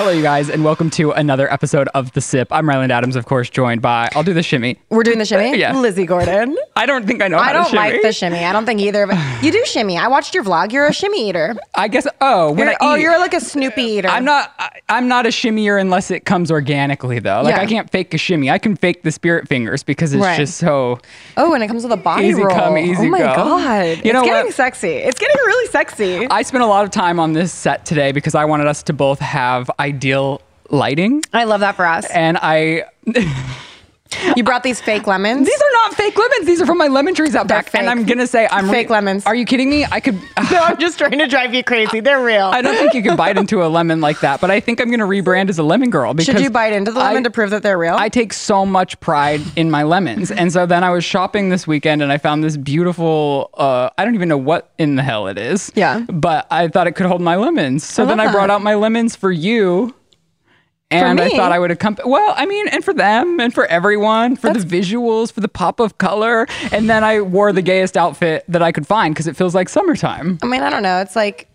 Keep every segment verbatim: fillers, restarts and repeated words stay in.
Hello, you guys, and welcome to another episode of The Sip. I'm Ryland Adams, of course, joined by, I'll do the shimmy. We're doing the shimmy? Yeah. Lizzie Gordon. I don't think I know I how don't to shimmy. like the shimmy. I don't think either of it. You do shimmy. I watched your vlog. You're a shimmy eater. I guess, oh, when You're, I oh, eat, you're like a Snoopy eater. I'm not, I, I'm not a shimmier unless it comes organically, though. Like, Yeah. I can't fake a shimmy. I can fake the spirit fingers because it's Right. just so... Oh, and it comes with a body Easy roll. come, easy oh my go. God. You it's know getting what? sexy. It's getting really sexy. I spent a lot of time on this set today because I wanted us to both have ideal lighting. I love that for us. And I... You brought these fake lemons. These are not fake lemons. These are from my lemon trees out They're back. And fake. I'm going to say I'm... Fake lemons. Are you kidding me? I could... No, I'm just trying to drive you crazy. They're real. I don't think you can bite into a lemon like that, but I think I'm going to rebrand as a lemon girl because Should you bite into the lemon I, to prove that they're real? I take so much pride in my lemons. And so then I was shopping this weekend and I found this beautiful, uh, I don't even know what in the hell it is. Yeah. But I thought it could hold my lemons. So I then love I brought that. out my lemons for you. And I me? thought I would accompany, well, I mean, and for them and for everyone, for the visuals, for the pop of color. And then I wore the gayest outfit that I could find because it feels like summertime. I mean, I don't know. It's like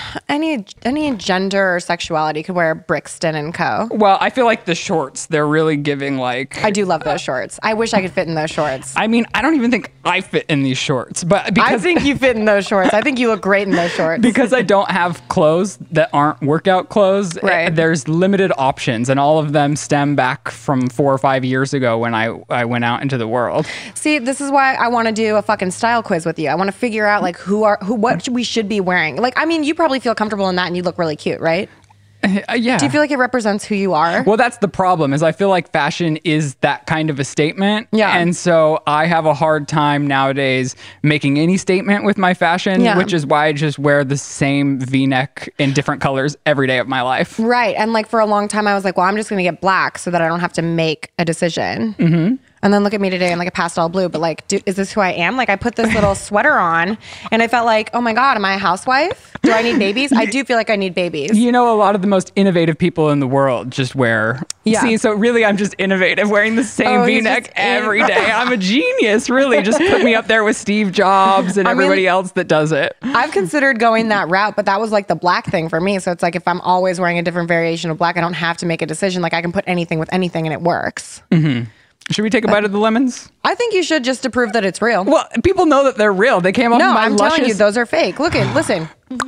any any gender or sexuality could wear Brixton and Co. Well, I feel like the shorts, they're really giving like... I do love those shorts. I wish I could fit in those shorts. I mean, I don't even think I fit in these shorts, but because I think you fit in those shorts. I think you look great in those shorts. because I don't have clothes that aren't workout clothes, Right. eh, there's limited options, and all of them stem back from four or five years ago when I, I went out into the world. See, this is why I want to do a fucking style quiz with you. I want to figure out like who are who what we should be wearing. Like, I mean, you probably feel comfortable in that, and you look really cute, right? Uh, yeah. Do you feel like it represents who you are? Well, that's the problem is I feel like fashion is that kind of a statement. Yeah. And so I have a hard time nowadays making any statement with my fashion, Yeah. which is why I just wear the same V-neck in different colors every day of my life. Right. And like for a long time, I was like, well, I'm just going to get black so that I don't have to make a decision. Mm-hmm. And then look at me today in like a pastel blue. But like, do, is this who I am? Like I put this little sweater on and I felt like, oh my God, am I a housewife? Do I need babies? I do feel like I need babies. You know, a lot of the most innovative people in the world just wear. Yeah. See, so really, I'm just innovative, wearing the same Oh, he's V-neck just every in- day. I'm a genius, really. Just put me up there with Steve Jobs and I mean- everybody else that does it. I've considered going that route, but that was like the black thing for me. So it's like if I'm always wearing a different variation of black, I don't have to make a decision. Like I can put anything with anything and it works. Should we take a bite of the lemons? I think you should just to prove that it's real. Well, people know that they're real. They came off no, of my I'm luscious. telling you, those are fake. Look at, listen.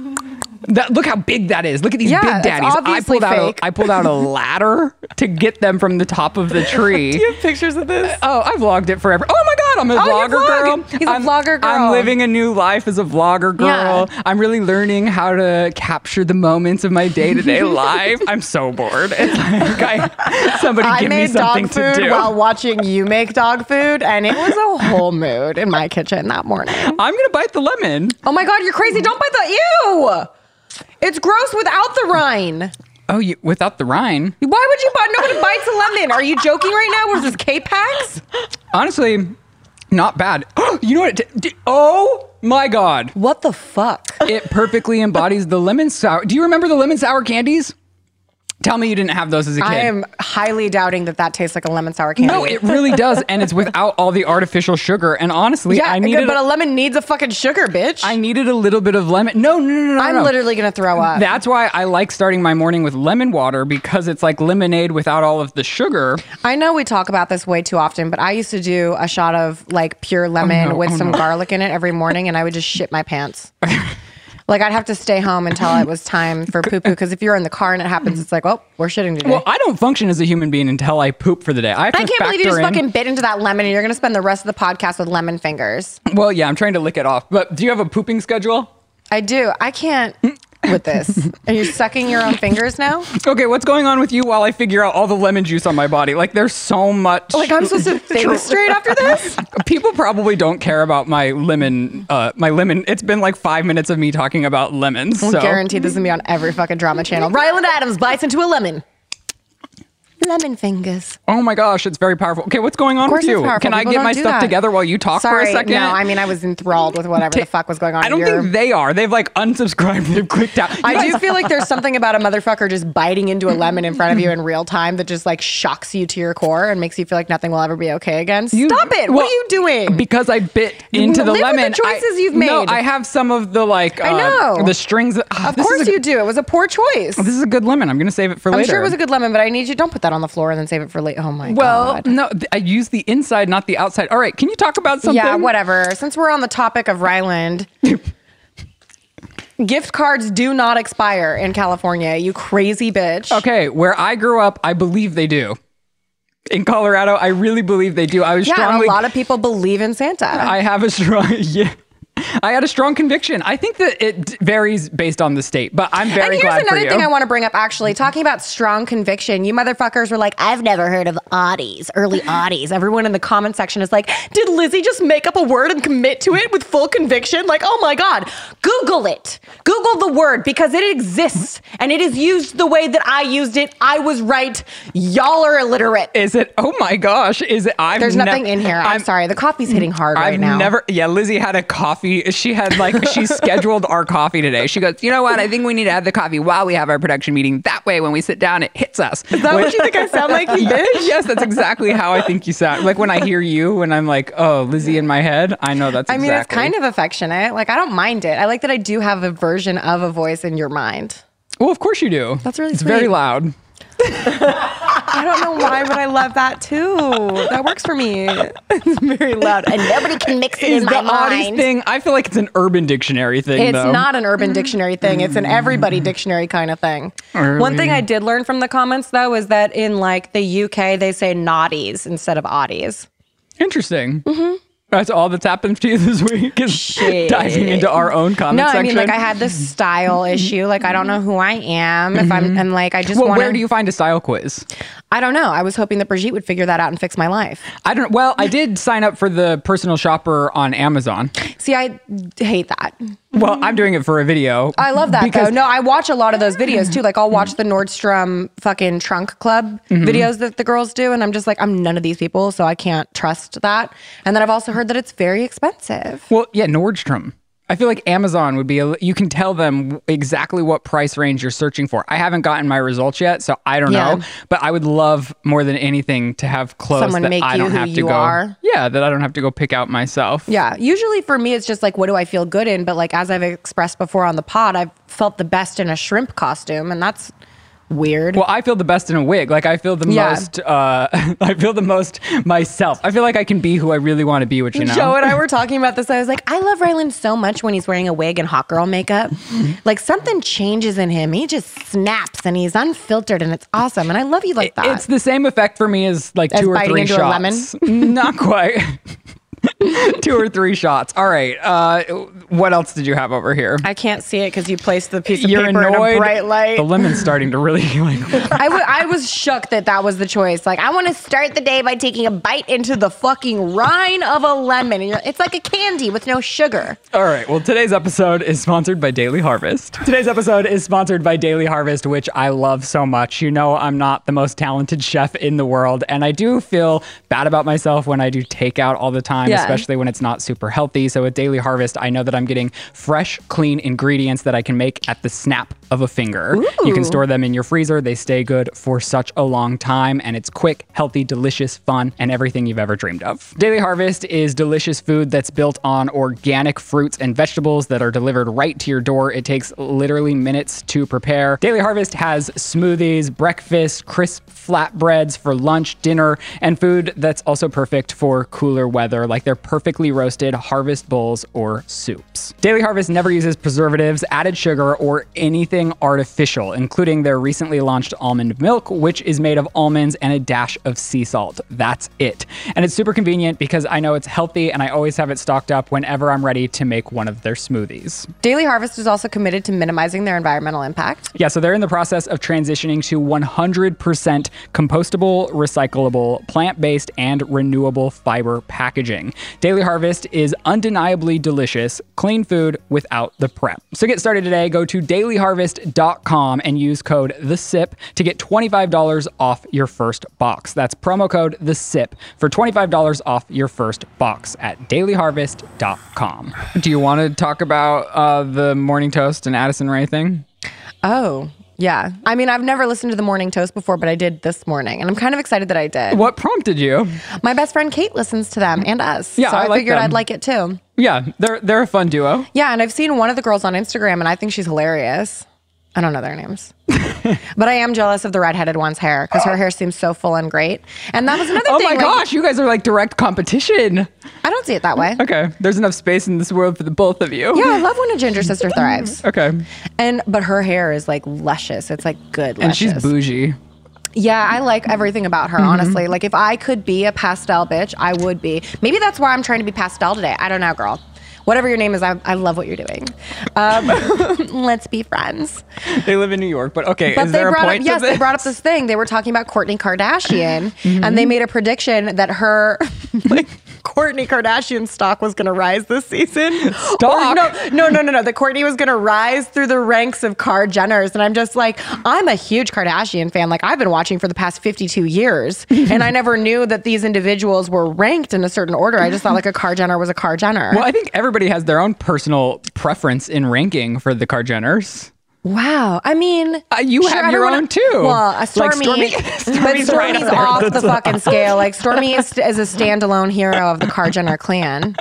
That, look how big that is. Look at these Yeah, big it's daddies. I obviously pulled out. fake. A, I pulled out a ladder to get them from the top of the tree. Do you have pictures of this? Oh, I vlogged it forever. Oh my God, I'm a Oh, you vlogger vlog. girl. He's a I'm, vlogger girl. I'm living a new life as a vlogger girl. Yeah. I'm really learning how to capture the moments of my day-to-day life. I'm so bored. It's like I, somebody I give me made something dog food to do. while watching you make dog food, and it was a whole mood in my kitchen that morning. I'm gonna bite the lemon. Oh my God, you're crazy. Don't bite the, ew. It's gross without the rind. Oh, you without the rind? Why would you buy, nobody bites a lemon. Are you joking right now? Was this K-Pax? Honestly, not bad. You know what? It, d- oh my God. What the fuck? It perfectly embodies the lemon sour. Do you remember the lemon sour candies? Tell me you didn't have those as a kid. I am highly doubting that that tastes like a lemon sour candy. No, it really does, and it's without all the artificial sugar. And honestly, yeah, I needed. but a, a lemon needs a fucking sugar, bitch. I needed a little bit of lemon. No, no, no, no. I'm no. literally gonna throw up. That's why I like starting my morning with lemon water because it's like lemonade without all of the sugar. I know we talk about this way too often, but I used to do a shot of like pure lemon no, with oh some no. garlic in it every morning, and I would just shit my pants. Like I'd have to stay home until it was time for poo poo. Because if you're in the car and it happens, it's like, oh, we're shitting today. Well, I don't function as a human being until I poop for the day. I, have I to can't believe you just factor in- fucking bit into that lemon, and you're gonna spend the rest of the podcast with lemon fingers. Well, yeah, I'm trying to lick it off. But do you have a pooping schedule? I do. I can't with this. Are you sucking your own fingers now? Okay, what's going on with you while I figure out all the lemon juice on my body? Like, there's so much. Like I'm supposed to think straight after this? People probably don't care about my lemon. Uh, my lemon. It's been like five minutes of me talking about lemons. I So guarantee this is gonna be on every fucking drama channel. Ryland Adams bites into a lemon. Lemon fingers. Oh my gosh, it's very powerful. Okay, what's going on Of course with you? it's powerful. Can I People get don't my do stuff that. together while you talk Sorry, for a second? no, I mean, I was enthralled with whatever the fuck was going on. I don't in your... think they are. They've like unsubscribed. They've clicked out. You I guys- do feel like there's something about a motherfucker just biting into a lemon in front of you in real time that just like shocks you to your core and makes you feel like nothing will ever be okay again. You- Stop it! well, what are you doing? Because I bit into the live with the lemon. choices I, you've No, made. I have some of the like. Uh, I know. the strings. Uh, Of course you do. It was a poor choice. This is a good lemon. I'm gonna save it for I'm later. sure it was a good lemon, but I need you. Don't put that on the floor and then save it for later. Oh my Well, god. no, th- I use the inside, not the outside. All right, can you talk about something? Yeah, whatever. Since we're on the topic of Ryland, gift cards do not expire in California. You crazy bitch. Okay, where I grew up, I believe they do. In Colorado, I really believe they do. I was Yeah, and strongly. a lot of people believe in Santa. I have a strong. Yeah. I had a strong conviction. I think that it d- varies based on the state, but I'm very and here's glad for another you. thing I want to bring up, actually. Talking about strong conviction, you motherfuckers were like, I've never heard of oddies, early oddies. Everyone in the comment section is like, did Lizzie just make up a word and commit to it with full conviction? Like, oh my God, Google it. Google the word because it exists and it is used the way that I used it. I was right. Y'all are illiterate. Is it? Oh my gosh! Is it? I've There's nev- nothing in here. I'm, sorry. The coffee's hitting hard right I've now. never. Yeah, Lizzie had a coffee. She had like she scheduled our coffee today. She goes, you know what? I think we need to have the coffee while we have our production meeting. That way, when we sit down, it hits us. Is that what you think I sound like, you bitch? Yes, that's exactly how I think you sound. Like when I hear you, and I'm like, oh, Lizzie in my head. I know that's. I mean, exactly. it's kind of affectionate. Like, I don't mind it. I like that I do have a version of a voice in your mind. Well, of course you do. That's really It's sweet. very loud. I don't know why, but I love that too. That works for me. It's very loud. And nobody can mix it Is in the my oddest mind. thing? I feel like it's an Urban Dictionary thing. It's though. not an Urban Dictionary thing. It's an everybody dictionary kind of thing. Really? One thing I did learn from the comments, though, is that in like the U K, they say naughties instead of oddies. Interesting. Mm-hmm. That's all that's happened to you this week is Shit. diving into our own comment No, I section. mean, like I had this style issue. Like I don't know who I am. If I'm, and like I just well, want. where do you find a style quiz? I don't know. I was hoping that Brigitte would figure that out and fix my life. I don't. Well, I did sign up for the personal shopper on Amazon. See, I hate that. Well, I'm doing it for a video. I love that because though. No, I watch a lot of those videos too. Like I'll watch the Nordstrom fucking trunk club videos that the girls do, and I'm just like, I'm none of these people, so I can't trust that. And then I've also heard that it's very expensive. Well, yeah, Nordstrom. I feel like Amazon would be, a, you can tell them exactly what price range you're searching for. I haven't gotten my results yet, so I don't Yeah. know. But I would love more than anything to have clothes Someone that make I you don't who have to you go. are. Yeah, that I don't have to go pick out myself. Yeah. Usually for me, it's just like, what do I feel good in? But like as I've expressed before on the pod, I've felt the best in a shrimp costume, and that's weird. Well, I feel the best in a wig. Like I feel the Yeah. most. Uh, I feel the most myself. I feel like I can be who I really want to be. Which you know. Joe and I were talking about this. I was like, I love Ryland so much when he's wearing a wig and hot girl makeup. Like something changes in him. He just snaps and he's unfiltered and it's awesome. And I love you like that. It's the same effect for me as like As two or biting three into a shots. Not quite. Two or three shots. All right. Uh, what else did you have over here? I can't see it because you placed the piece of You're paper annoyed. in a bright light. The lemon's starting to really like. I, w- I was shook that that was the choice. Like, I want to start the day by taking a bite into the fucking rind of a lemon. And you're, it's like a candy with no sugar. All right. Well, today's episode is sponsored by Daily Harvest. Today's episode is sponsored by Daily Harvest, which I love so much. You know, I'm not the most talented chef in the world, and I do feel bad about myself when I do takeout all the time, Yeah. especially when it's not super healthy. So with Daily Harvest, I know that I'm getting fresh, clean ingredients that I can make at the snap of a finger. You can Ooh. store them in your freezer. They stay good for such a long time, and it's quick, healthy, delicious, fun, and everything you've ever dreamed of. Daily Harvest is delicious food that's built on organic fruits and vegetables that are delivered right to your door. It takes literally minutes to prepare. Daily Harvest has smoothies, breakfast, crisp flatbreads for lunch, dinner, and food that's also perfect for cooler weather, like their perfectly roasted harvest bowls or soups. Daily Harvest never uses preservatives, added sugar, or anything artificial, including their recently launched almond milk, which is made of almonds and a dash of sea salt. That's it. And it's super convenient because I know it's healthy and I always have it stocked up whenever I'm ready to make one of their smoothies. Daily Harvest is also committed to minimizing their environmental impact. Yeah, so they're in the process of transitioning to one hundred percent compostable, recyclable, plant-based, and renewable fiber packaging. Daily Harvest is undeniably delicious, clean food without the prep. So get started today. Go to dailyharvest harvest dot com and use code The Sip to get twenty-five dollars off your first box. That's promo code The Sip for twenty-five dollars off your first box at daily harvest dot com. Do you want to talk about uh, the Morning Toast and Addison Rae thing? Oh, yeah. I mean, I've never listened to the Morning Toast before, but I did this morning, and I'm kind of excited that I did. What prompted you? My best friend Kate listens to them and us. Yeah, so I, I like figured them. I'd like it too. Yeah, they're they're a fun duo. Yeah, and I've seen one of the girls on Instagram, and I think she's hilarious. I don't know their names. But I am jealous of the redheaded one's hair because her hair seems so full and great. And that was another Oh thing. my like, gosh, you guys are like direct competition. I don't see it that way. Okay, there's enough space in this world for the both of you. Yeah, I love when a ginger sister thrives. Okay. And but her hair is like luscious. It's like good luscious. And she's bougie. Yeah, I like everything about her, honestly. Like if I could be a pastel bitch, I would be. Maybe that's why I'm trying to be pastel today. I don't know, girl. Whatever your name is, I, I love what you're doing. Um, let's be friends. They live in New York, but okay, But is they there a brought point up, to yes, this? they brought up this thing. They were talking about Kourtney Kardashian, and they made a prediction that her, like, Kourtney Kardashian stock was going to rise this season. Stock? Or no, no, no, no, no. That Kourtney was going to rise through the ranks of Kar Jenners, and I'm just like, I'm a huge Kardashian fan. Like I've been watching for the past fifty-two years, and I never knew that these individuals were ranked in a certain order. I just thought like a Kar Jenner was a Kar Jenner. Well, I think everybody has their own personal preference in ranking for the Kar Jenners. Wow. I mean, Uh, you sure, have your everyone- own too. Well, a Like Stormy, Stormy- but Stormy's Stormy's right up there off at the the top. fucking scale. Like Stormy is, is a standalone hero of the Kar Jenner clan.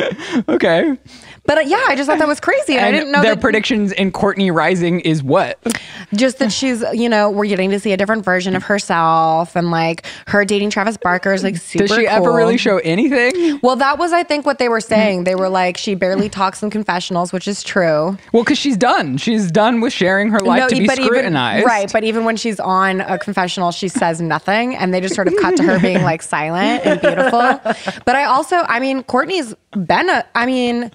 Okay. But uh, yeah, I just thought that was crazy. And I And didn't know their that predictions in Kourtney rising is what? just that she's, you know, we're getting to see a different version of herself, and like her dating Travis Barker is like super Does she cool. ever really show anything? Well, that was, I think, what they were saying. They were like, she barely talks in confessionals, which is true. Well, because she's done. She's done with sharing her life to be but scrutinized. Even, right, but even when she's on a confessional, she says nothing, and they just sort of cut to her being like silent and beautiful. But I also, I mean, Kourtney's been a, I mean,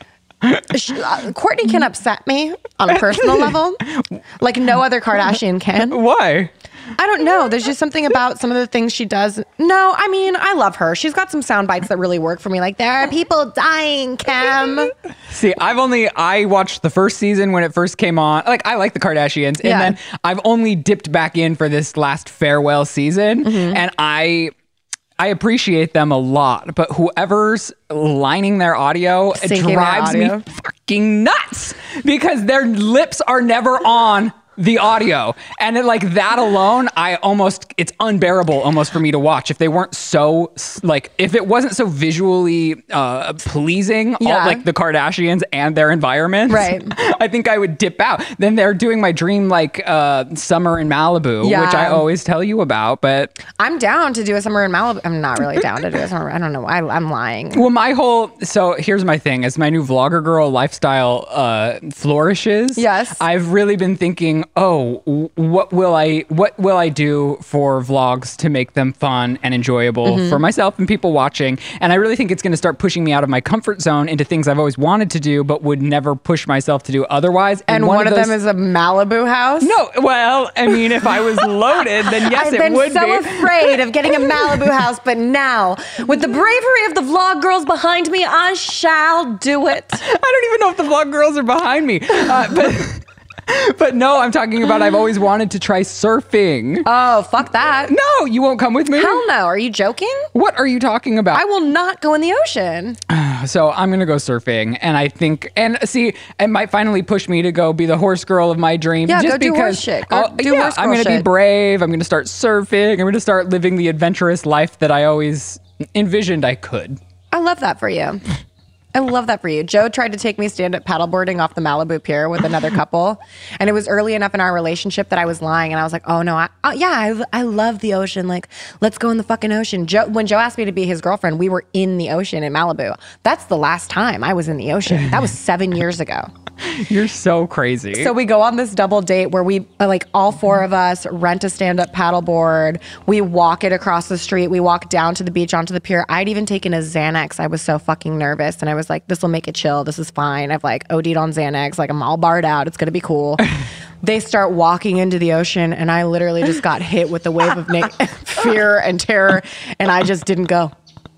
she, uh, Kourtney can upset me on a personal level, like no other Kardashian can. Why? I don't know. There's just something about some of the things she does. No, I mean, I love her. She's got some sound bites that really work for me. Like, there are people dying, Kim. See, I've only, I watched the first season when it first came on. Like, I like the Kardashians. And Yeah. then I've only dipped back in for this last farewell season. Mm-hmm. And I, I appreciate them a lot. But whoever's lining their audio, it Syncing their drives audio. me fucking nuts because their lips are never on the audio. And it, like that alone, I almost, it's unbearable almost for me to watch if they weren't so, like, if it wasn't so visually uh, pleasing, all, Yeah. like the Kardashians and their environment. Right. I think I would dip out. Then they're doing my dream, like, uh, summer in Malibu, Yeah. which I always tell you about. But, I'm down to do a summer in Malibu. I'm not really down to do a summer. I don't know. I, I'm lying. well, my whole, so here's my thing. As my new vlogger girl lifestyle uh, flourishes, Yes. I've really been thinking, oh, w- what will I what will I do for vlogs to make them fun and enjoyable Mm-hmm. for myself and people watching? And I really think it's going to start pushing me out of my comfort zone into things I've always wanted to do but would never push myself to do otherwise. And one, of, those- them is a Malibu house. no, well, I mean, if I was loaded, then yes, I've it been would so be. afraid of getting a Malibu house, but now, with the bravery of the vlog girls behind me, I shall do it. I don't even know if the vlog girls are behind me, uh, but. But no, I'm talking about I've always wanted to try surfing. Oh, fuck that. No, you won't come with me? Hell no. Are you joking? What are you talking about? I will not go in the ocean. So I'm going to go surfing. And I think, and see, it might finally push me to go be the horse girl of my dream. Yeah, just go do because, horse shit. Go I'll- do yeah, horse I'm girl going to be shit. brave. I'm going to start surfing. I'm going to start living the adventurous life that I always envisioned I could. I love that for you. I love that for you. Joe tried to take me stand-up paddleboarding off the Malibu Pier with another couple, and it was early enough in our relationship that I was lying, and I was like, "Oh no, I, uh, yeah, I, I love the ocean. Like, let's go in the fucking ocean." Joe, when Joe asked me to be his girlfriend, we were in the ocean in Malibu. That's the last time I was in the ocean. That was seven years ago. You're so crazy. So we go on this double date where we, uh, like, all four of us rent a stand-up paddleboard. We walk it across the street. We walk down to the beach onto the pier. I'd even taken a Xanax. I was so fucking nervous, and I was like, "This will make it chill. This is fine." I've like O D'd on Xanax. Like, I'm all barred out. It's gonna be cool. They start walking into the ocean, and I literally just got hit with the wave of na- fear and terror, and I just didn't go.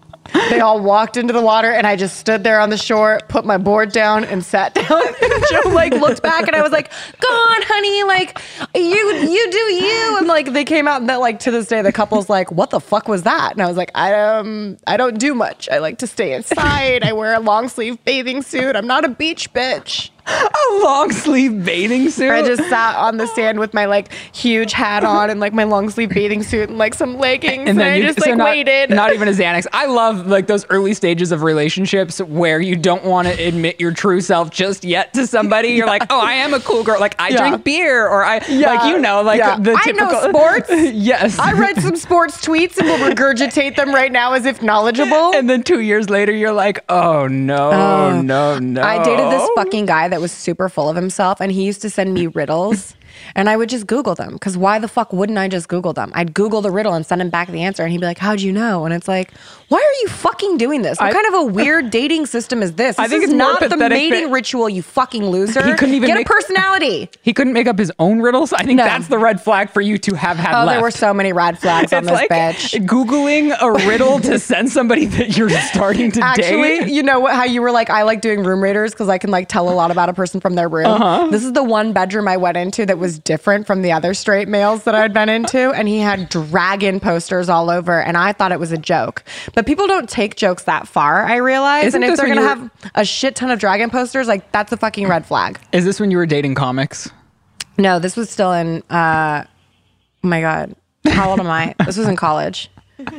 They all walked into the water, and I just stood there on the shore, put my board down, and sat down. And Joe like looked back, and I was like, "Go on, honey, like you, you do you." And like they came out, and that like to this day, the couple's like, "What the fuck was that?" And I was like, "I um, I don't do much. I like to stay inside. I wear a long sleeve bathing suit. I'm not a beach bitch." A long sleeve bathing suit. I just sat on the sand with my like huge hat on and like my long sleeve bathing suit and like some leggings, and, and I you, just so like not, waited. Not even a Xanax. I love like those early stages of relationships where you don't want to admit your true self just yet to somebody. You're yeah. like, oh, I am a cool girl. Like I yeah. drink beer, or I yeah. like you know like yeah. the typical. I know sports. Yes, I read some sports tweets and will regurgitate them right now as if knowledgeable. And then two years later, you're like, oh no, uh, no, no. I dated this fucking guy that was super full of himself, and he used to send me riddles, and I would just Google them, because why the fuck wouldn't I just Google them? I'd Google the riddle and send him back the answer, and he'd be like, how'd you know? And it's like, why are you fucking doing this? What I, kind of a weird dating system is this? This I think is it's not the mating ritual, you fucking loser. He couldn't even get make, a personality. He couldn't make up his own riddles. I think no. that's the red flag for you to have had oh left. There were so many red flags on it's this like bitch. Googling a riddle to send somebody that you're starting to Actually, date. You know what, how you were like, I like doing room raiders because I can like tell a lot about a person from their room. Uh-huh. This is the one bedroom I went into that was different from the other straight males that I'd been into, and he had dragon posters all over, and I thought it was a joke. But people don't take jokes that far, I realize. Isn't and if they're gonna were... have a shit ton of dragon posters, like that's a fucking red flag. Is this when you were dating comics? No, this was still in uh oh my god, how old am I? This was in college.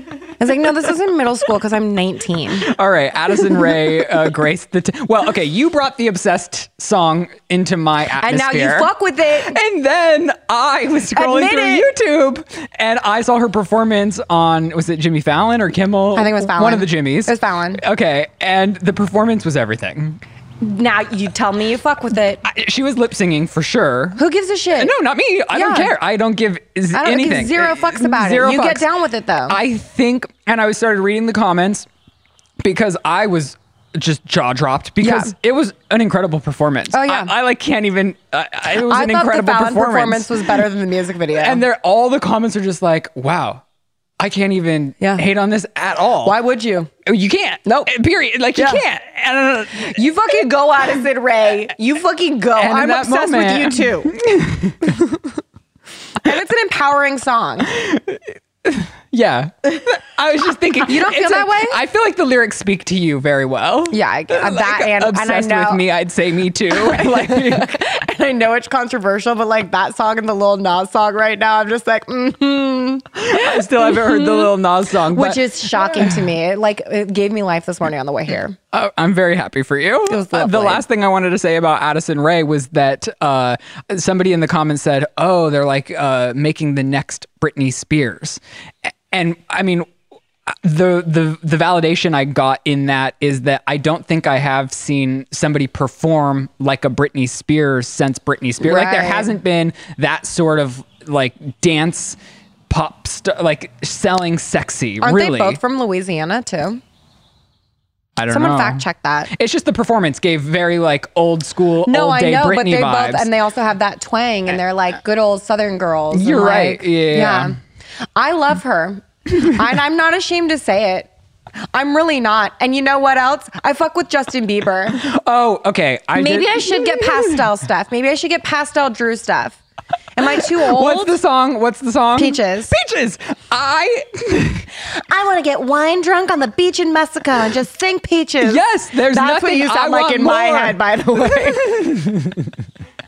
I was like, no, this is in middle school because I'm nineteen. All right, Addison Rae uh, graced the... T- well, okay, you brought the Obsessed song into my atmosphere. And now you fuck with it. And then I was scrolling Admit through it. YouTube, and I saw her performance on, was it Jimmy Fallon or Kimmel? I think it was Fallon. One of the Jimmys. It was Fallon. Okay, and the performance was everything. Now you tell me you fuck with it. I, she was lip singing for sure. Who gives a shit? No, not me. I yeah. don't care. I don't give z- I don't anything. give zero fucks about zero it. You fucks. get down with it though. I think, and I was started reading the comments because I was just jaw dropped because yeah. it was an incredible performance. Oh yeah, I, I like can't even. Uh, it was I an thought incredible the Fallon performance. performance was better than the music video. And they're all the comments are just like, wow. I can't even yeah. hate on this at all. Why would you? You can't. Nope. Period. Like, yeah. you can't. And, uh, you fucking go, Addison Rae. You fucking go. I'm obsessed moment, with you too. And it's an empowering song. Yeah. I was just thinking. You don't feel that a, way? I feel like the lyrics speak to you very well. Yeah. I, uh, like, that and, obsessed and I know, with me, I'd say me too. Like, and I know it's controversial, but like that song and the Lil Nas song right now, I'm just like, mm-hmm. I still haven't heard the Lil Nas song. Which but, is shocking to me. It, like, it gave me life this morning on the way here. Uh, I'm very happy for you. It was uh, the last thing I wanted to say about Addison Rae was that uh, somebody in the comments said, oh, they're like uh, making the next Britney Spears. And I mean, the the the validation I got in that is that I don't think I have seen somebody perform like a Britney Spears since Britney Spears. Right. Like there hasn't been that sort of like dance pop st- like selling sexy. Aren't really. they both from Louisiana too? I don't Someone know. fact check that. It's just the performance gave very like old school, no, old day I know, Britney but they vibes. both, and they also have that twang, and they're like good old Southern girls. You're and right. Like, yeah. yeah. I love her. And I'm not ashamed to say it. I'm really not. And you know what else? I fuck with Justin Bieber. Oh, okay. I Maybe did. I should get pastel stuff. Maybe I should get pastel Drew stuff. Am I too old? What's the song? What's the song? Peaches. Peaches. I I want to get wine drunk on the beach in Mexico and just sing Peaches. Yes, there's That's nothing what you sound I like want in more. my head, by the way.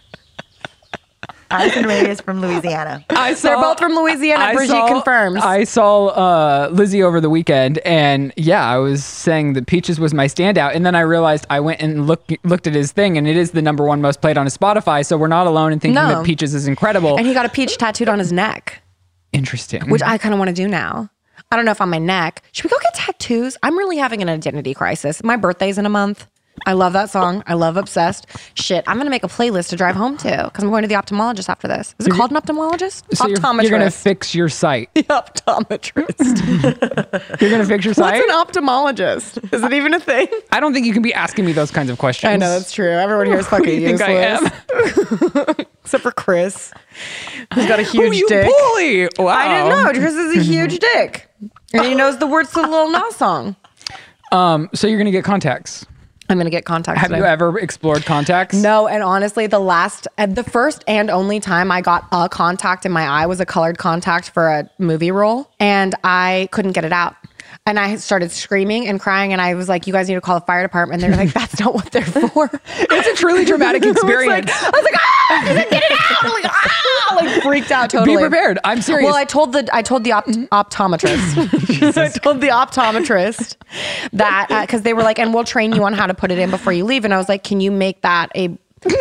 Addison Rae is from Louisiana. I saw, They're both from Louisiana. I Brigitte saw, confirms. I saw uh, Lizzie over the weekend, and yeah, I was saying that Peaches was my standout, and then I realized I went and looked looked at his thing, and it is the number one most played on his Spotify. So we're not alone in thinking No. that Peaches is incredible. And he got a peach tattooed on his neck, Interesting. which I kind of want to do now. I don't know if on my neck. Should we go get tattoos? I'm really having an identity crisis. My birthday's in a month. I love that song. I love Obsessed. Shit, I'm going to make a playlist to drive home to because I'm going to the optometrist after this. Is it called an optometrist? so you're, Optometrist. you're going to fix your sight. The optometrist. You're going to fix your sight? What's an ophthalmologist? Is it even a thing? I don't think you can be asking me those kinds of questions. I know, that's true. Everyone here is Who do fucking you think useless. I am? Except for Chris, who's got a Who huge you dick. bully? Wow. I didn't know. Chris is a huge dick. And he knows the words to the Lil Nas song. Um, so you're going to get contacts. I'm going to get contacts. Have today. you ever explored contacts? No, and honestly, the last, and the first and only time I got a contact in my eye was a colored contact for a movie role, and I couldn't get it out. And I started screaming and crying, and I was like, you guys need to call the fire department. And they're like, that's not what they're for. It's a truly traumatic experience. I was like, ah, get it out. I'm like, ah, like freaked out totally. Be prepared. I'm serious. Well, I told the I told the opt- optometrist. I told the optometrist that because uh, they were like, and we'll train you on how to put it in before you leave. And I was like, can you make that a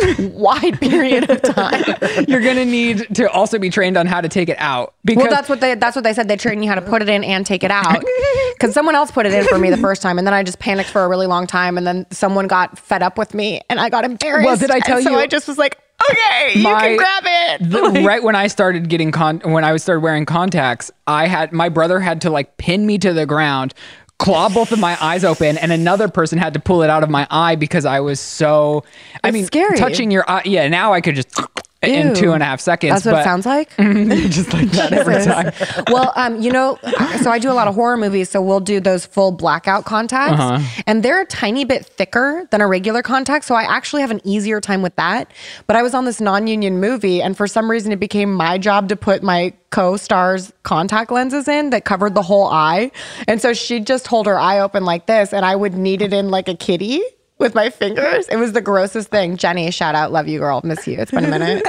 wide period of time? You're gonna need to also be trained on how to take it out. Because well, that's what they that's what they said. They train you how to put it in and take it out. Because someone else put it in for me the first time, and then I just panicked for a really long time, and then someone got fed up with me, and I got embarrassed. Well, did I tell and you? So I just was like, okay, my, you can grab it. The, like, right when I started getting con, when I started wearing contacts, I had my brother had to like pin me to the ground, claw both of my eyes open, and another person had to pull it out of my eye because I was so. I It's mean, scary. touching your eye. Yeah, now I could just. In Ew. two and a half seconds. That's what but, it sounds like? just like that every time. Well, um, you know, so I do a lot of horror movies, so we'll do those full blackout contacts, Uh-huh. and they're a tiny bit thicker than a regular contact, so I actually have an easier time with that. But I was on this non-union movie, and for some reason it became my job to put my co-star's contact lenses in that covered the whole eye. And so she'd just hold her eye open like this, and I would knead it in like a kitty with my fingers. It was the grossest thing. Jenny, shout out, love you, girl, miss you. It's been a minute.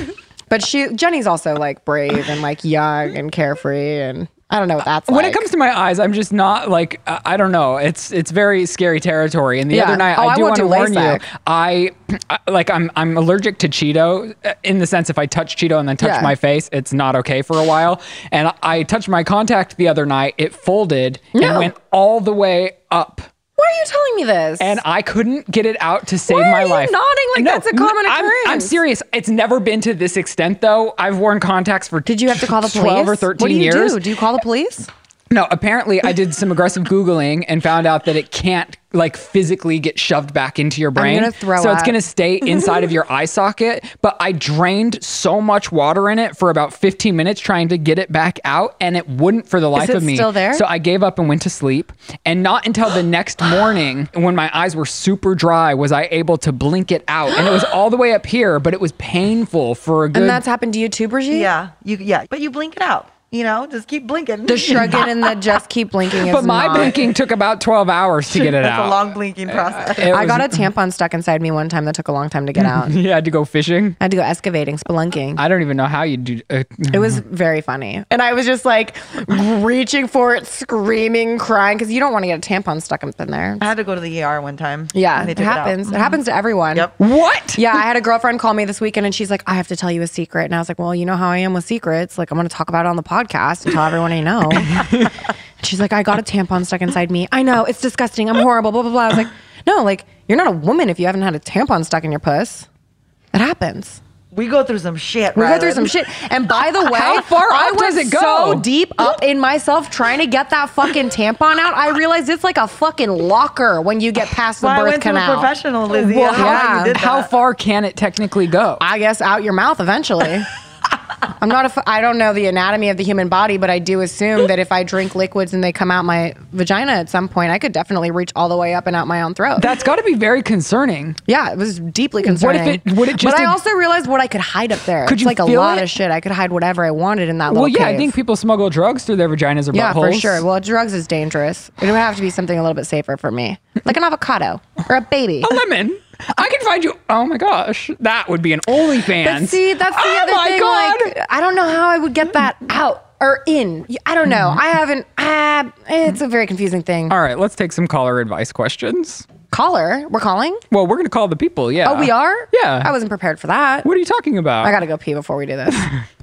But she, Jenny's also like brave and like young and carefree, and I don't know what that's When like. it comes to my eyes, I'm just not like I I don't know. It's it's very scary territory. And the Yeah. other night, Oh, I I do won't want to do warn you. LASIK. I, I like I'm I'm allergic to Cheeto uh, in the sense if I touch Cheeto and then touch Yeah. my face, it's not okay for a while. And I touched my contact the other night. It folded and No. went all the way up. Why are you telling me this? And I couldn't get it out to save Why my are you life. nodding like that's a common I'm, I'm occurrence? serious. It's never been to this extent though. I've worn contacts for Did you have to call the police? twelve or thirteen what do you years. do? Do you call the police? No, apparently I did some aggressive Googling and found out that it can't like physically get shoved back into your brain. gonna throw so it's up. going to stay inside of your eye socket. But I drained so much water in it for about fifteen minutes trying to get it back out, and it wouldn't for the life it of me. still there? So I gave up and went to sleep. And not until the next morning, when my eyes were super dry, was I able to blink it out. And it was all the way up here, but it was painful for a good. And that's happened to you too, Brigitte? Yeah, you yeah, but you blink it out. You know, just keep blinking. The shrugging and the just keep blinking is But my not. blinking took about twelve hours to get it That's out. a long blinking process. It I was- got a tampon stuck inside me one time that took a long time to get out. You had to go fishing. I had to go excavating, spelunking. I don't even know how you do. Uh, It was very funny. And I was just like reaching for it, screaming, crying, because you don't want to get a tampon stuck up in there. I had to go to the E R one time. Yeah, and they it took out. happens. It, happens to everyone. Yep. what? Yeah, I had a girlfriend call me this weekend and she's like, I have to tell you a secret. And I was like, well, you know how I am with secrets. Like, I'm going to talk about it on the podcast and tell everyone I know. She's like, I got a tampon stuck inside me. I know, it's disgusting. I'm horrible, blah, blah, blah. I was like, no, like, you're not a woman if you haven't had a tampon stuck in your puss. It happens. We go through some shit. We go Rylan. through some shit. And by the way, How far I up does was it go? so deep up in myself trying to get that fucking tampon out. I realized it's like a fucking locker when you get past the Well, I birth went canal. to a professional, Lizzie. Well, I don't know yeah. how you did How that. far can it technically go? I guess out your mouth eventually. I'm not a, f- I don't know the anatomy of the human body, but I do assume that if I drink liquids and they come out my vagina at some point, I could definitely reach all the way up and out my own throat. That's got to be very concerning. yeah, it was deeply concerning. it- would it just but I ex- also realized what I could hide up there. Could it's you like a feel lot it? of shit. I could hide whatever I wanted in that little Well, yeah, I cave. think people smuggle drugs through their vaginas or Yeah, buttholes. for sure. Well, drugs is dangerous. It would have to be something a little bit safer for me, like an avocado or a baby. A lemon. I can find you. Oh my gosh, that would be an OnlyFans. But see, that's the oh other my thing. God. Like, I don't know how I would get that out or in. I don't know. I haven't. Uh, it's a very confusing thing. All right, let's take some caller advice questions. Caller, we're calling. Well, we're gonna call the people. Yeah. Oh, we are. Yeah. I wasn't prepared for that. What are you talking about? I gotta go pee before we do this.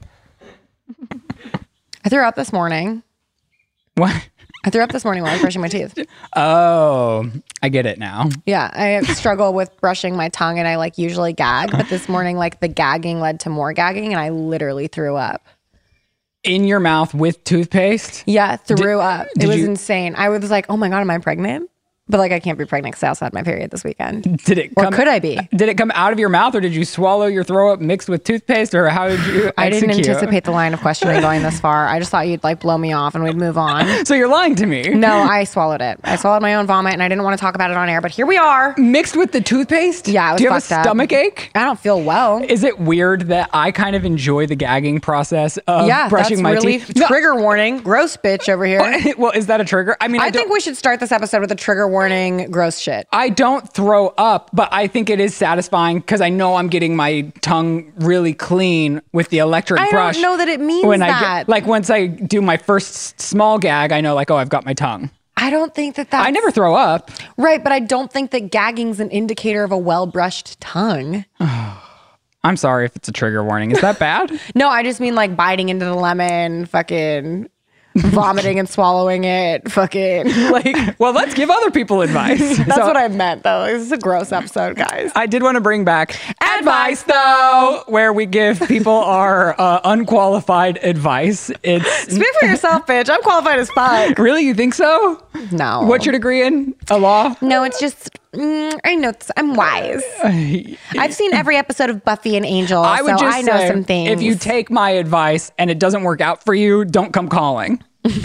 I threw up this morning. What? I threw up this morning while I was brushing my teeth. Oh, I get it now. Yeah, I struggle with brushing my tongue, and I like usually gag, but this morning, like the gagging led to more gagging, and I literally threw up. In your mouth with toothpaste? Yeah, threw up. It did was you- insane. I was like, oh my God, am I pregnant? But like, I can't be pregnant because I also had my period this weekend. Did it Or come, could I be? Did it come out of your mouth, or did you swallow your throw up mixed with toothpaste, or how did you I didn't execute? anticipate the line of questioning going this far. I just thought you'd like blow me off and we'd move on. So you're lying to me. No, I swallowed it. I swallowed my own vomit and I didn't want to talk about it on air, but here we are. Mixed with the toothpaste? Yeah, it was Do you have a fucked up. stomach ache? I don't feel well. Is it weird that I kind of enjoy the gagging process of Yeah, brushing that's my really teeth? No. trigger warning. Gross bitch over here. Well, is that a trigger? I mean, I, I don't, think we should start this episode with a trigger warning. Gross shit. I don't throw up, but I think it is satisfying because I know I'm getting my tongue really clean with the electric I brush. don't know that it means when I that. get, like once I do my first small gag, I know like, oh, I've got my tongue. I don't think that that's... I never throw up. Right, but I don't think that gagging's an indicator of a well-brushed tongue. I'm sorry if it's a trigger warning. Is that bad? No, I just mean like biting into the lemon, fucking vomiting and swallowing it, fucking like... Well, let's give other people advice. That's So, what I meant, though. This is a gross episode, guys. I did want to bring back advice, though, where we give people our uh, unqualified advice. It's Speak for yourself, bitch. I'm qualified as fuck. really, you think so? No. What's your degree in? A law? No, it's just... Mm, I know. It's, I'm wise. I've seen every episode of Buffy and Angel, I would so just I know say, some things. if you take my advice and it doesn't work out for you, don't come calling.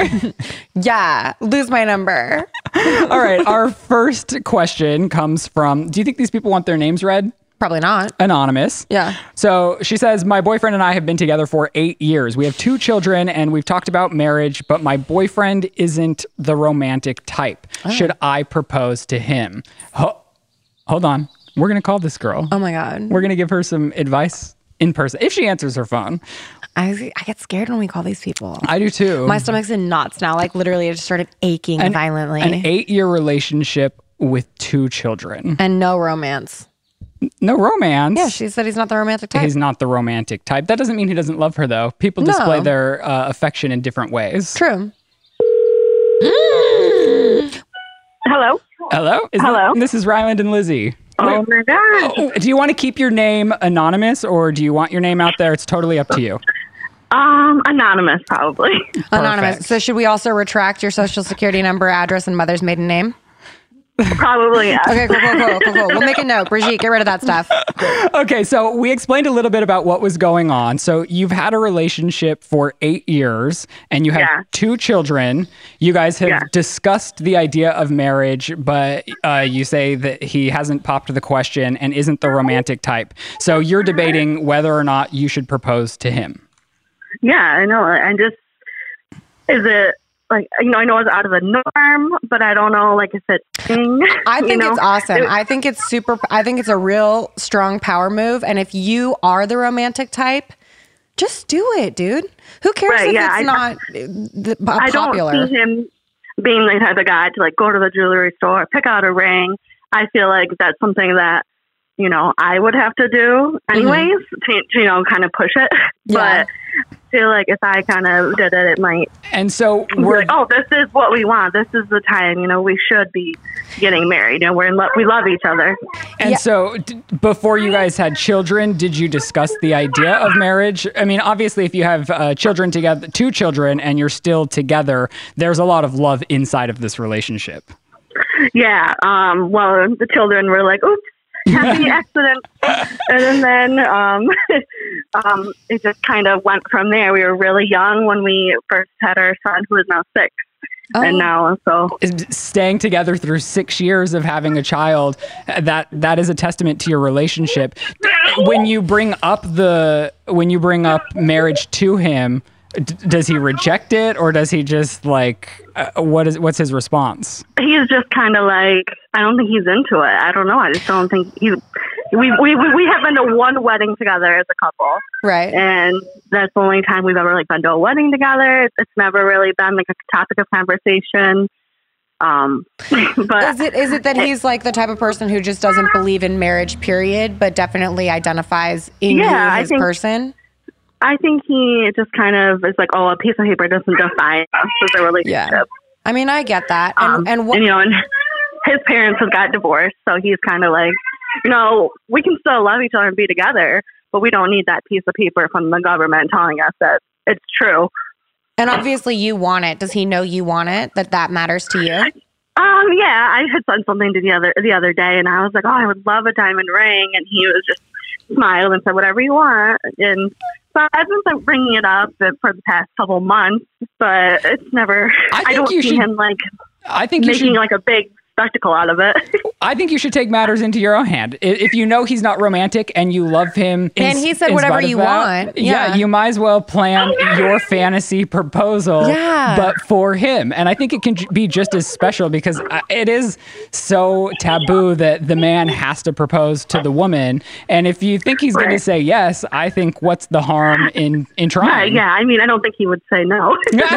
Yeah, lose my number. All right, our first question comes from, do you think these people want their names read? Probably not. Anonymous. Yeah. So she says, my boyfriend and I have been together for eight years. We have two children and we've talked about marriage, but my boyfriend isn't the romantic type. Oh. Should I propose to him? Ho- hold on. We're going to call this girl. Oh my God. We're going to give her some advice in person if she answers her phone. I, I get scared when we call these people. I do too. My stomach's in knots now. Like literally it just started aching An- violently. An eight-year relationship with two children. And no romance. No romance. Yeah, she said he's not the romantic type. He's not the romantic type. That doesn't mean he doesn't love her, though. People display No. their uh, affection in different ways. True. Hello. Hello? Is Hello. This, this is Ryland and Lizzie. Oh my God. Oh, do you want to keep your name anonymous or do you want your name out there? It's totally up to you. Um, anonymous, probably. Anonymous. Perfect. So should we also retract your social security number, address, and mother's maiden name? Probably, yes. Okay, cool, cool, cool, cool, cool. We'll make a note. Brigitte, get rid of that stuff. Okay, so we explained a little bit about what was going on. So you've had a relationship for eight years and you have Yeah. two children. You guys have Yeah. discussed the idea of marriage, but uh, you say that he hasn't popped the question and isn't the romantic type. So you're debating whether or not you should propose to him. Yeah, I know. And just, is it, like, you know, I know it's out of the norm, but I don't know, like, if it's thing. I you think know? it's awesome. It- I think it's super, I think it's a real strong power move. And if you are the romantic type, just do it, dude. Who cares Right, if yeah, it's I- not uh, the, I popular? don't see him being the type of guy to, like, go to the jewelry store, pick out a ring. I feel like that's something that, you know, I would have to do anyways to, to, you know, kind of push it. Yeah. But I feel like if I kind of did it, it might And so we're we're like, oh, this is what we want. This is the time, you know, we should be getting married. You know, we're in love. We love each other. And Yeah. so d- before you guys had children, did you discuss the idea of marriage? I mean, obviously, if you have uh, children together, two children, and you're still together, there's a lot of love inside of this relationship. Yeah. Um, well, the children were like, oops, happy accident. And then um, um, it just kind of went from there. We were really young when we first had our son, who is now six. Oh. And now, so Staying together through six years of having a child, that that is a testament to your relationship. When you bring up the when you bring up marriage to him, d- does he reject it or does he just like uh, what is what's his response? he's just kind of like, I don't think he's into it. I don't know. I just don't think he. We we we we have been to one wedding together as a couple. Right. And that's the only time we've ever like been to a wedding together. It's, it's never really been like a topic of conversation. Um, but Is it is it that he's like the type of person who just doesn't believe in marriage, period, but definitely identifies in Yeah, you I his think- person? I think he just kind of is like, oh, a piece of paper doesn't define us as a relationship. Yeah. I mean, I get that. And Um, and what and you know, and his parents have got divorced, so he's kind of like, you know, we can still love each other and be together, but we don't need that piece of paper from the government telling us that it's true. and obviously you want it. Does he know you want it? That that matters to you? Um, yeah, I had said something to the other the other day, and I was like, "Oh, I would love a diamond ring," and he was just smiled and said, "Whatever you want." And so I've been like, bringing it up for the past couple months, but it's never. I, I don't see should, him like. I think you making should, like a big spectacle out of it. I think you should take matters into your own hand. I- If you know he's not romantic and you love him, in, And he said in whatever spite of you that, want. Yeah. Yeah. you might as well plan your fantasy proposal, Yeah. but for him. And I think it can j- be just as special because uh, it is so taboo that the man has to propose to the woman. And if you think he's going to Right. say yes, I think what's the harm in in Right, trying? yeah, I mean, I don't think he would say no.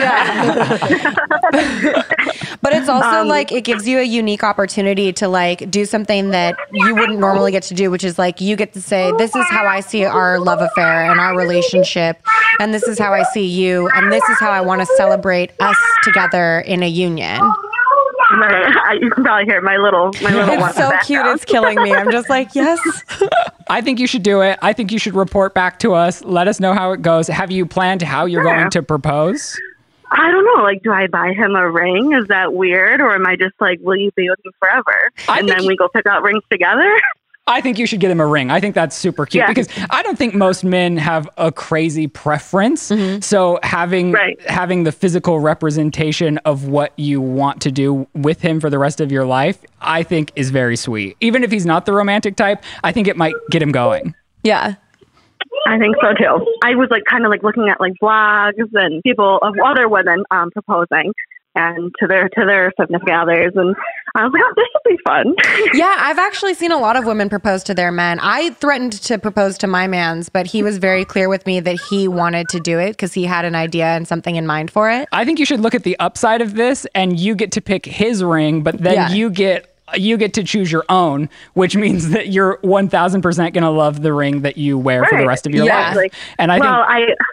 But it's also Um, like it gives you a unique opportunity to like do something that you wouldn't normally get to do, which is like you get to say, this is how I see our love affair and our relationship, and this is how I see you, and this is how I want to celebrate us together in a union. Right. I, you can probably hear my little my little one. It's so cute. It's killing me. I'm just like, yes. I think you should do it. I think you should report back to us. Let us know how it goes. Have you planned how you're Sure. going to propose? I don't know. Like, do I buy him a ring? Is that weird, or am I just like, will you be with me forever? I And think then you- we go pick out rings together. I think you should get him a ring. I think that's super cute Yeah. because I don't think most men have a crazy preference. So having Right. having the physical representation of what you want to do with him for the rest of your life, I think is very sweet. Even if he's not the romantic type, I think it might get him going. Yeah. I think so too. I was like kind of like looking at like blogs and people of other women um, proposing and to their to their significant others, and I was like, oh, this would be fun. Yeah, I've actually seen a lot of women propose to their men. I threatened to propose to my man's, but he was very clear with me that he wanted to do it because he had an idea and something in mind for it. I think you should look at the upside of this and you get to pick his ring, but then Yeah. you get you get to choose your own, which means that you're one thousand percent going to love the ring that you wear for the Right. rest of your Yeah. life. Like, And I well, think I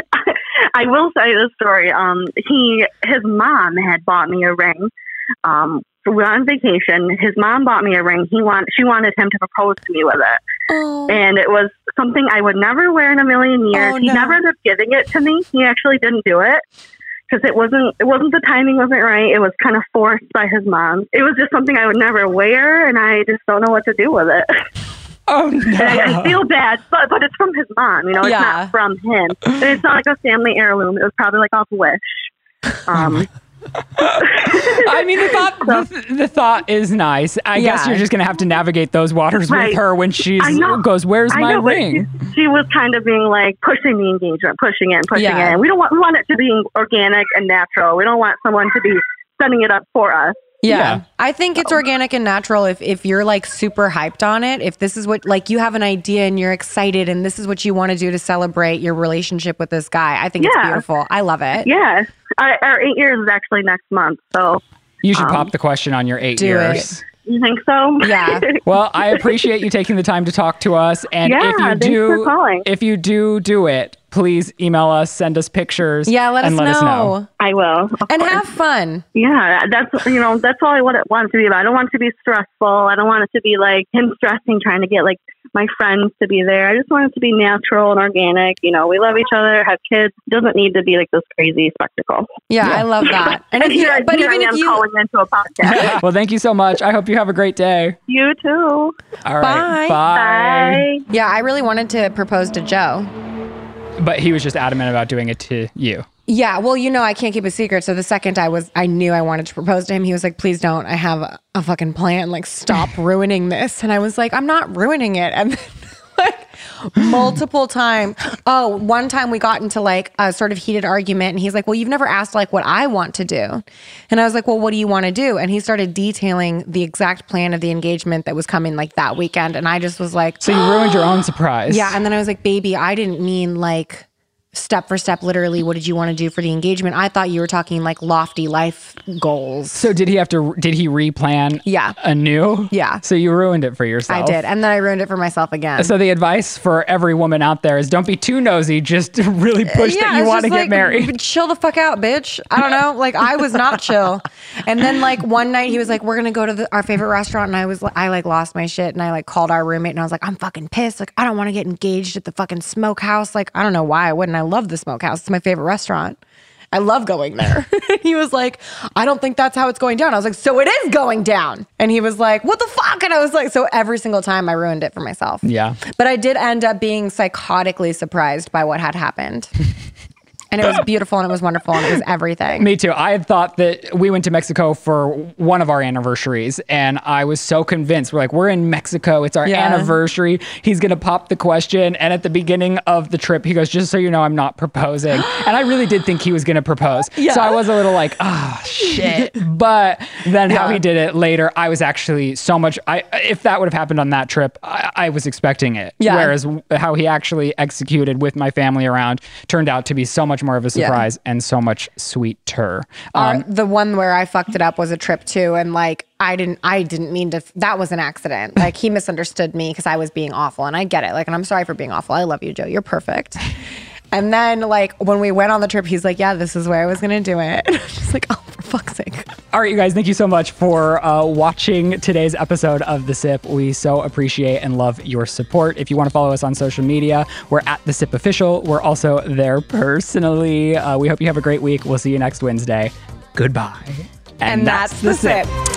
I will say this story. Um, he his mom had bought me a ring. Um, we were on vacation. His mom bought me a ring. He want she wanted him to propose to me with it, Oh. and it was something I would never wear in a million years. Oh, he no. never ended up giving it to me. He actually didn't do it because it wasn't it wasn't the timing wasn't right. It was kind of forced by his mom. It was just something I would never wear, and I just don't know what to do with it. oh And I, I no. feel bad, but but it's from his mom. You know, it's Yeah. not from him. And it's not like a family heirloom. It was probably like off Wish. Um, I mean, the thought the, the thought is nice. I guess Yeah. you're just gonna have to navigate those waters Right. with her when she's I know. goes, "Where's I my know, but ring?" She, she was kind of being like pushing the engagement, pushing it, and pushing Yeah. it. And we don't want we want it to be organic and natural. We don't want someone to be setting it up for us. Yeah. Yeah. I think it's organic and natural if, if you're like super hyped on it. If this is what, like, you have an idea and you're excited and this is what you want to do to celebrate your relationship with this guy. I think it's Yeah. beautiful. I love it. Yeah, I, our eight years is actually next month. So You should Um, pop the question on your eight do years. you think so? Yeah. Well, I appreciate you taking the time to talk to us. And Yeah, if you thanks do, for calling. if you do do it, please email us, send us pictures. Yeah, let, and us, let know. us know. I will. of And course. have fun. Yeah, that's you know that's all I want it, want it to be about. I don't want it to be stressful. I don't want it to be like him stressing trying to get like my friends to be there. I just want it to be natural and organic. You know, we love each other, have kids. It doesn't need to be like this crazy spectacle. Yeah, Yeah. I love that. And if you, here, but here even I if am you, calling into a podcast. Well, thank you so much. I hope you have a great day. You too. All right. Bye. Bye. Bye. yeah, I really wanted to propose to Joe. But he was just adamant about doing it to you. Yeah, well, you know, I can't keep a secret. So the second I was, I knew I wanted to propose to him. He was like, "Please don't. I have a, a fucking plan. Like, stop ruining this." And I was like, "I'm not ruining it." And then, like multiple times. Oh, one time we got into like a sort of heated argument, and he's like, "Well, you've never asked like what I want to do." And I was like, "Well, what do you want to do?" And he started detailing the exact plan of the engagement that was coming like that weekend, and I just was like, So you ruined your own surprise. yeah. And then I was like, baby, I didn't mean like step for step, literally, what did you want to do for the engagement? I thought you were talking like lofty life goals. So did he have to, did he replan Yeah. anew? Yeah. So you ruined it for yourself. I did. And then I ruined it for myself again. So the advice for every woman out there is don't be too nosy. Just really push that you it's want to just get like, married. Chill the fuck out, bitch. I don't know. Like I was not chill. And then like one night he was like, we're going to go to the, our favorite restaurant. And I was like, I like lost my shit. And I like called our roommate and I was like, I'm fucking pissed. Like, I don't want to get engaged at the fucking smokehouse. Like, I don't know why I wouldn't. I love the smokehouse. It's my favorite restaurant. I love going there. He was like, I don't think that's how it's going down. I was like, so it is going down. And he was like, what the fuck? And I was like, so every single time I ruined it for myself. Yeah. But I did end up being psychotically surprised by what had happened. And it was beautiful and it was wonderful and it was everything. Me too. I had thought that we went to Mexico for one of our anniversaries and I was so convinced. We're like, we're in Mexico. It's our Yeah. anniversary. He's going to pop the question. And at the beginning of the trip, he goes, just so you know, I'm not proposing. And I really did think he was going to propose. Yeah. So I was a little like, oh, shit. But then how Yeah. he did it later, I was actually so much, I if that would have happened on that trip, I, I was expecting it. Yeah. Whereas how he actually executed with my family around turned out to be so much more of a surprise and so much sweeter. Our- Um, the one where I fucked it up was a trip too, and like I didn't, I didn't mean to. That was an accident. Like he misunderstood me because I was being awful, and I get it. Like, and I'm sorry for being awful. I love you, Joe. You're perfect. And then like when we went on the trip, he's like, "Yeah, this is where I was gonna do it." And I'm just like, "Oh, for fuck's sake!" all right, you guys, thank you so much for uh, watching today's episode of The Sip. We so appreciate and love your support. If you want to follow us on social media, we're at The Sip Official. We're also there personally. Uh, we hope you have a great week. We'll see you next Wednesday. Goodbye. And, that's, the sip.